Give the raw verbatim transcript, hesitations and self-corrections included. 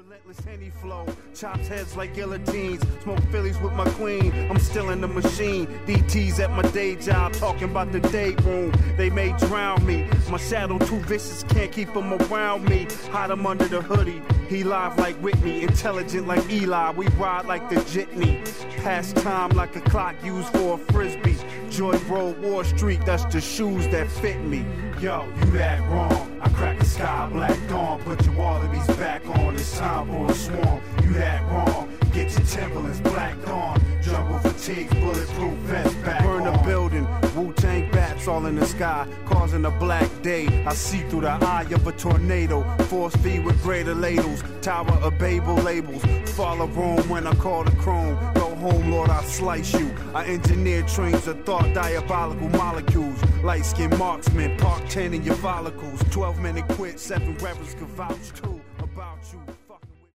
Relentless Henny flow, chops heads like guillotines. Smoke Phillies with my queen, I'm still in the machine. D T's at my day job, talking about the day room. They may drown me, my shadow too vicious, can't keep him around me. Hide him under the hoodie, he live like Whitney. Intelligent like Eli, we ride like the jitney. Pass time like a clock used for a frisbee. Joy Road, Wall Street, that's the shoes that fit me. Yo, you that wrong, I crack the sky, black dawn. Put your wallabies back on, it's time for a swarm. You that wrong, get your Timberlands, black dawn. Jungle fatigues, bulletproof vest back Burn on. The building, Wu-Tang bats all in the sky, causing a black day. I see through the eye of a tornado. Force feed with greater ladles, Tower of Babel labels. Follow Rome when I call the chrome. Go home, Lord, I slice you. I engineer trains of thought, diabolical molecules. Light-skinned marksman, park ten in your follicles. Twelve minute quit, seven rebels can vouch too about you.